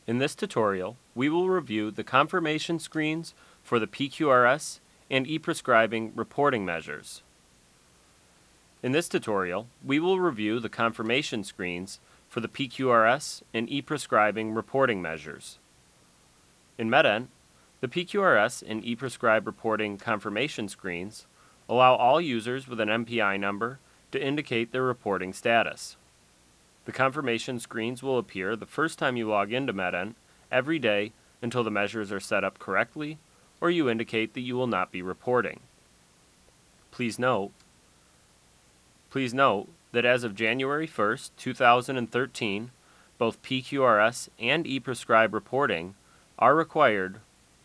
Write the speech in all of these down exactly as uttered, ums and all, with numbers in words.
In this tutorial, we will review the confirmation screens for the P Q R S and e-prescribing reporting measures. In this tutorial, we will review the confirmation screens for the P Q R S and e-prescribing reporting measures. In MedEnt, the P Q R S and e-prescribe reporting confirmation screens allow all users with an M P I number to indicate their reporting status. The confirmation screens will appear the first time you log into MedEnt every day until the measures are set up correctly or you indicate that you will not be reporting. Please note, please note that as of January first, two thousand thirteen, both P Q R S and e-prescribe reporting are required.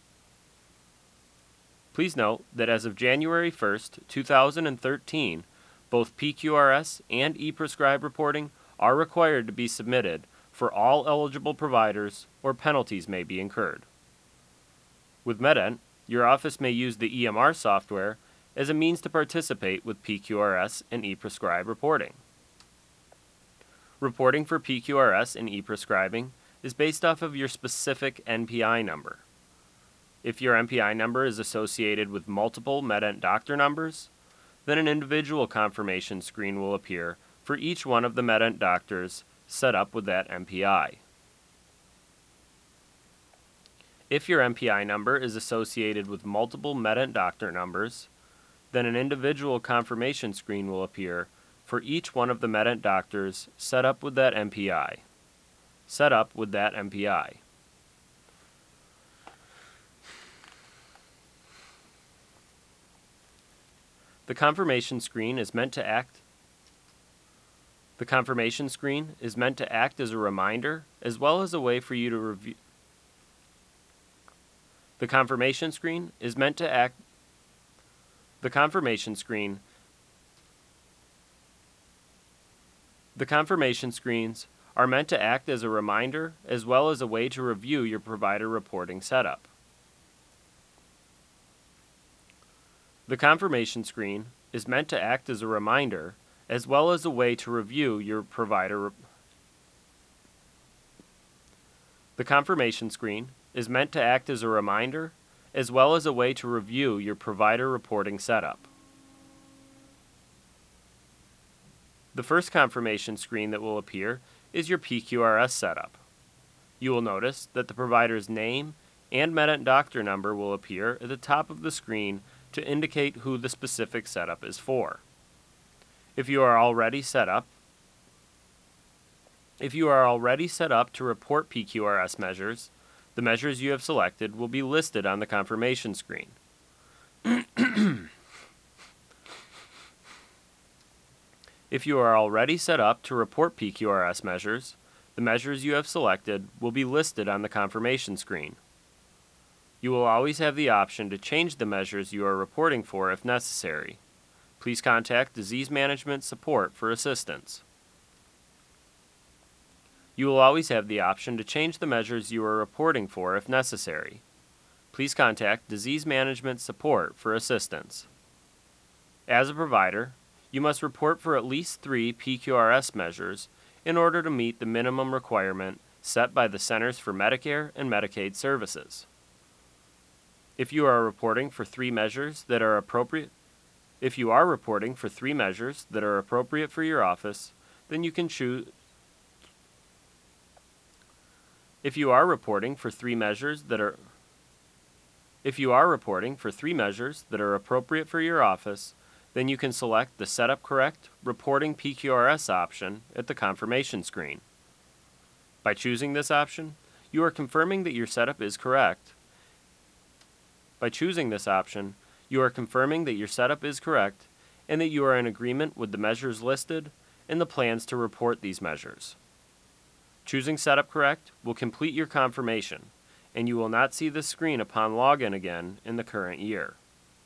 Please note that as of January first, two thousand thirteen, both P Q R S and e-prescribe reporting are required to be submitted for all eligible providers or penalties may be incurred. With MedEnt, your office may use the E M R software as a means to participate with P Q R S and e-prescribe reporting. Reporting for P Q R S and e-prescribing is based off of your specific N P I number. If your N P I number is associated with multiple MedEnt doctor numbers, then an individual confirmation screen will appear for each one of the MedEnt doctors set up with that M P I. If your M P I number is associated with multiple MedEnt doctor numbers, then an individual confirmation screen will appear for each one of the MedEnt doctors set up with that M P I. Set up with that M P I. The confirmation screen is meant to act The confirmation screen is meant to act as a reminder as well as a way for you to review. The confirmation screen is meant to act The confirmation screen The confirmation screens are meant to act as a reminder as well as a way to review your provider reporting setup. The confirmation screen is meant to act as a reminder as well as a way to review your provider. The confirmation screen is meant to act as a reminder as well as a way to review your provider reporting setup. The first confirmation screen that will appear is your P Q R S setup. You will notice that the provider's name and MedEnt doctor number will appear at the top of the screen to indicate who the specific setup is for. If you are already set up, if you are already set up to report P Q R S measures, the measures you have selected will be listed on the confirmation screen. If you are already set up to report P Q R S measures, the measures you have selected will be listed on the confirmation screen. You will always have the option to change the measures you are reporting for if necessary. Please contact Disease Management Support for assistance. You will always have the option to change the measures you are reporting for if necessary. Please contact Disease Management Support for assistance. As a provider, you must report for at least three P Q R S measures in order to meet the minimum requirement set by the Centers for Medicare and Medicaid Services. If you are reporting for three measures that are appropriate, if you are reporting for three measures that are appropriate for your office, then you can choose. If you are reporting for three measures that are If you are reporting for three measures that are appropriate for your office, then you can select the Setup Correct Reporting P Q R S option at the confirmation screen. By choosing this option, you are confirming that your setup is correct. By choosing this option, you are confirming that your setup is correct and that you are in agreement with the measures listed and the plans to report these measures. Choosing Setup Correct will complete your confirmation, and you will not see this screen upon login again in the current year.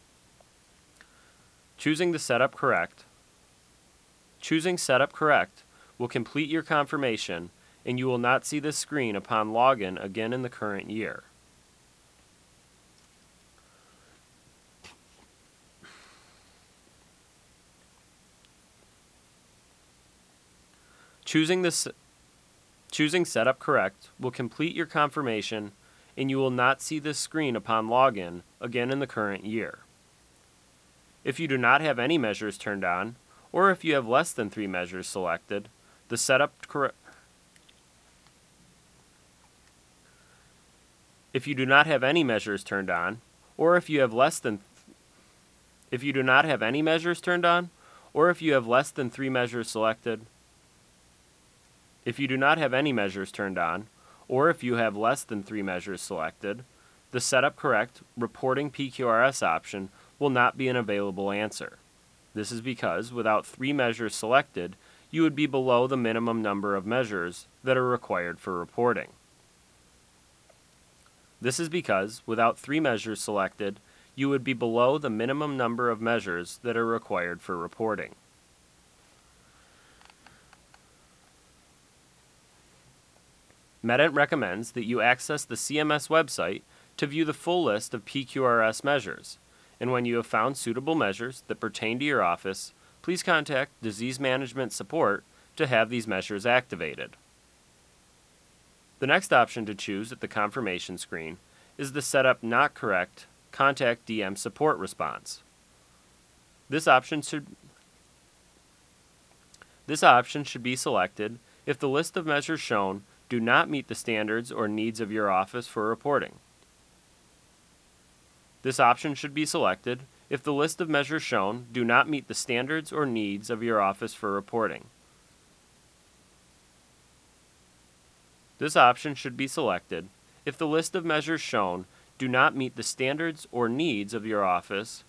Choosing the Setup Correct Choosing Setup Correct will complete your confirmation, and you will not see this screen upon login again in the current year. Choosing this Choosing Setup Correct will complete your confirmation, and you will not see this screen upon login again in the current year. If you do not have any measures turned on, or if you have less than three measures selected, the Setup Correct If you do not have any measures turned on, or if you have less than if you do not have any measures turned on, or if you have less than three measures selected, if you do not have any measures turned on, or if you have less than three measures selected, the Setup Correct Reporting P Q R S option will not be an available answer. This is because without three measures selected, you would be below the minimum number of measures that are required for reporting. This is because without three measures selected, you would be below the minimum number of measures that are required for reporting. Medent recommends that you access the C M S website to view the full list of P Q R S measures, and when you have found suitable measures that pertain to your office, please contact Disease Management Support to have these measures activated. The next option to choose at the confirmation screen is the Setup Not Correct Contact D M Support response. This option should This option should be selected if the list of measures shown do not meet the standards or needs of your office for reporting. This option should be selected if the list of measures shown do not meet the standards or needs of your office for reporting. This option should be selected if the list of measures shown do not meet the standards or needs of your office.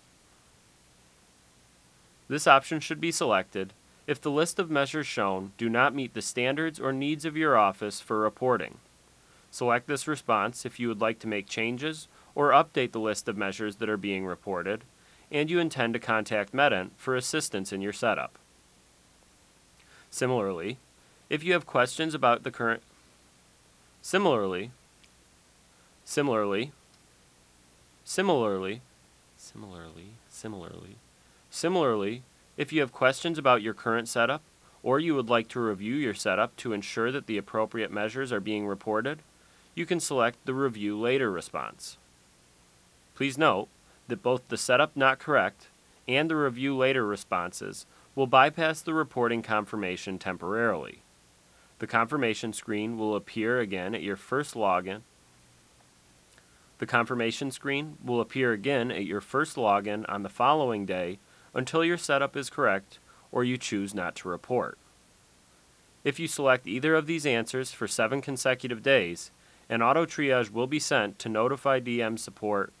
This option should be selected if the list of measures shown do not meet the standards or needs of your office for reporting. Select this response if you would like to make changes or update the list of measures that are being reported, and you intend to contact Medent for assistance in your setup. Similarly, if you have questions about the current Similarly, similarly, similarly, similarly, similarly, similarly, if you have questions about your current setup, or you would like to review your setup to ensure that the appropriate measures are being reported, you can select the Review Later response. Please note that both the Setup Not Correct and the Review Later responses will bypass the reporting confirmation temporarily. The confirmation screen will appear again at your first login. The confirmation screen will appear again at your first login on the following day until your setup is correct or you choose not to report. If you select either of these answers for seven consecutive days, an auto triage will be sent to notify D M support.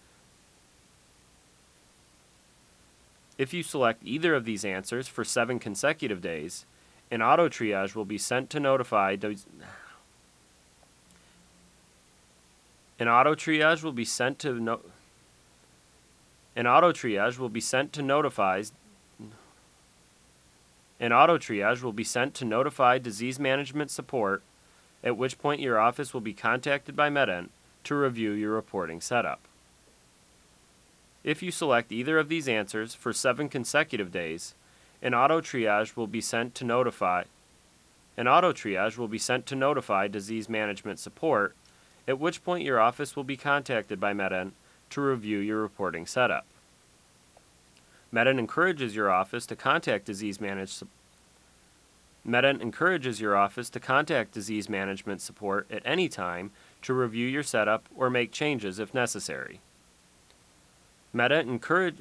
If you select either of these answers for seven consecutive days, an auto triage will be sent to notify An auto triage will be sent to no An auto triage will be sent to notifies An auto triage will be sent to notify Disease Management Support, at which point your office will be contacted by Medent to review your reporting setup. If you select either of these answers for seven consecutive days, An auto triage will be sent to notify An auto triage will be sent to notify Disease Management Support, at which point your office will be contacted by Medent to review your reporting setup. Medent encourages your office to contact Disease Manage Medent encourages your office to contact Disease Management Support at any time to review your setup or make changes if necessary. Medent encourage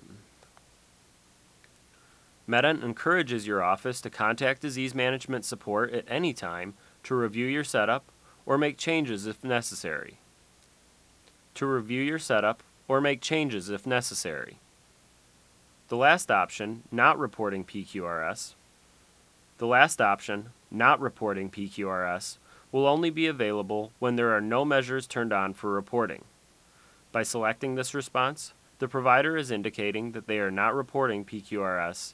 Medent encourages your office to contact Disease Management Support at any time to review your setup or make changes if necessary. To review your setup or make changes if necessary. The last option, not reporting P Q R S, the last option, not reporting P Q R S, will only be available when there are no measures turned on for reporting. By selecting this response, the provider is indicating that they are not reporting P Q R S.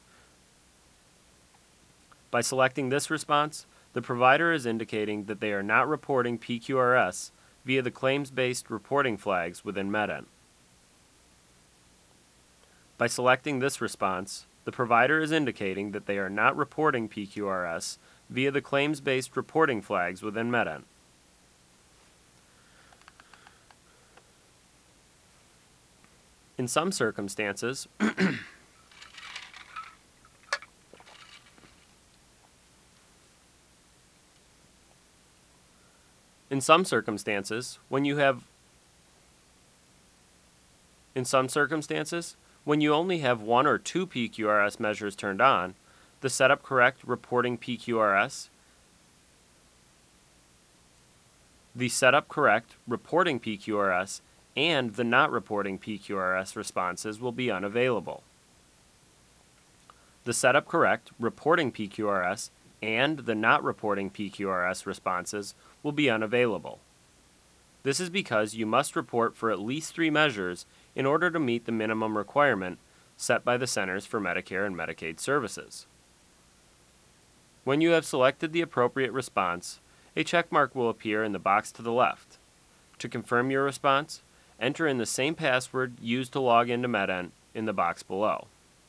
By selecting this response, the provider is indicating that they are not reporting P Q R S via the claims-based reporting flags within Medent. By selecting this response, the provider is indicating that they are not reporting P Q R S via the claims-based reporting flags within MEDENT. In some circumstances, in some circumstances, when you have In some circumstances, when you only have one or two P Q R S measures turned on, the Setup Correct Reporting P Q R S the Setup Correct Reporting P Q R S and the Not Reporting P Q R S responses will be unavailable. The Setup Correct Reporting P Q R S and the Not Reporting P Q R S responses will be unavailable. This is because you must report for at least three measures in order to meet the minimum requirement set by the Centers for Medicare and Medicaid Services. When you have selected the appropriate response, a check mark will appear in the box to the left. To confirm your response, enter in the same password used to log into MEDENT in the box below.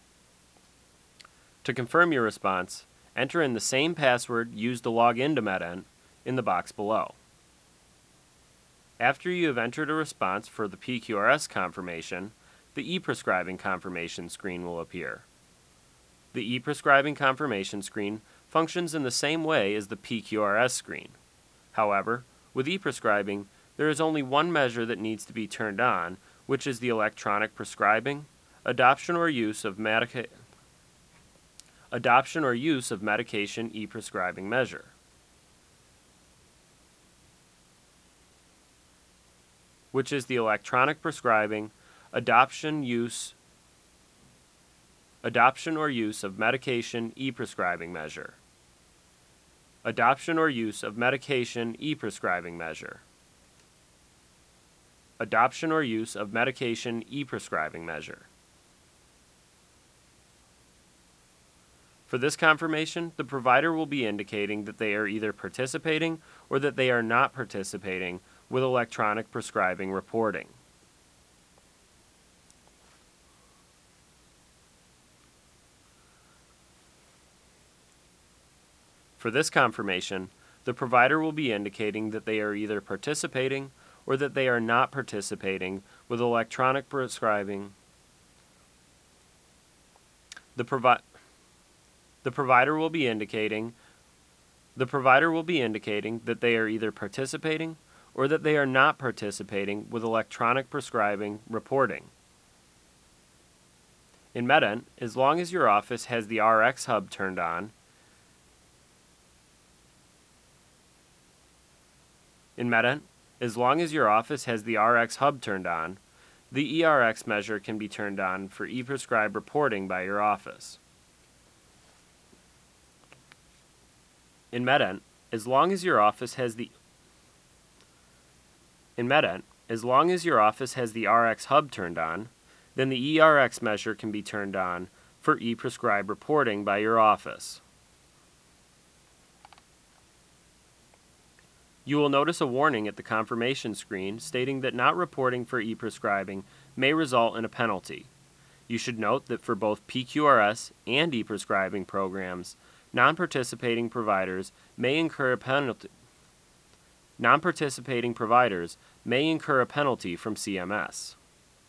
To confirm your response, enter in the same password used to log into MEDENT in the box below. After you have entered a response for the P Q R S confirmation, the e-prescribing confirmation screen will appear. The e-prescribing confirmation screen functions in the same way as the P Q R S screen. However, with e-prescribing, there is only one measure that needs to be turned on, which is the electronic prescribing, adoption or use of medica- adoption or use of medication e-prescribing measure. which is the electronic prescribing, adoption use, adoption or use of medication e-prescribing measure. Adoption or use of medication e-prescribing measure. Adoption or use of medication e-prescribing measure. For this confirmation, the provider will be indicating that they are either participating or that they are not participating with electronic prescribing reporting. For this confirmation, the provider will be indicating that they are either participating or that they are not participating with electronic prescribing. The provi- The provider will be indicating the provider will be indicating that they are either participating or that they are not participating with electronic prescribing reporting. In MEDENT, as long as your office has the R X hub turned on, in MEDENT, as long as your office has the R X hub turned on, the E R X measure can be turned on for e-prescribe reporting by your office. In MEDENT, as long as your office has the In MEDENT, as long as your office has the R X hub turned on, then the E R X measure can be turned on for e-prescribe reporting by your office. You will notice a warning at the confirmation screen stating that not reporting for e-prescribing may result in a penalty. You should note that for both P Q R S and e-prescribing programs, non-participating providers may incur a penalty. Non-participating providers may incur a penalty from C M S.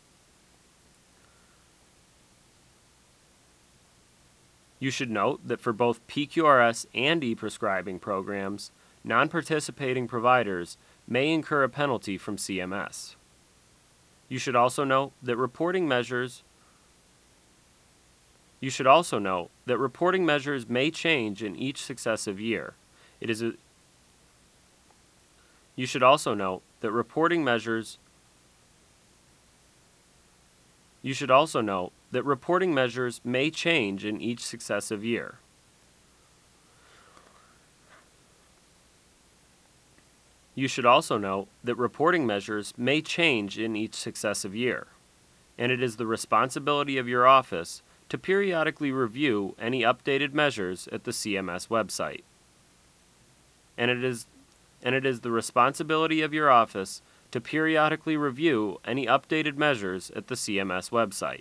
You should note that for both P Q R S and e-prescribing programs, non-participating providers may incur a penalty from C M S. You should also note that reporting measures You should also note that reporting measures may change in each successive year. It is a You should also note that reporting measures You should also note that reporting measures may change in each successive year. You should also note that reporting measures may change in each successive year, and it is the responsibility of your office to periodically review any updated measures at the C M S website. And it is and it is the responsibility of your office to periodically review any updated measures at the C M S website.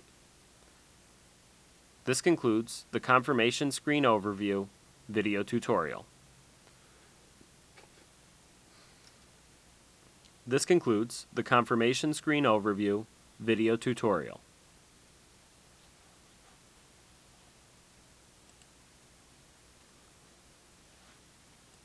This concludes the confirmation screen overview video tutorial. This concludes the Confirmation Screen Overview video tutorial.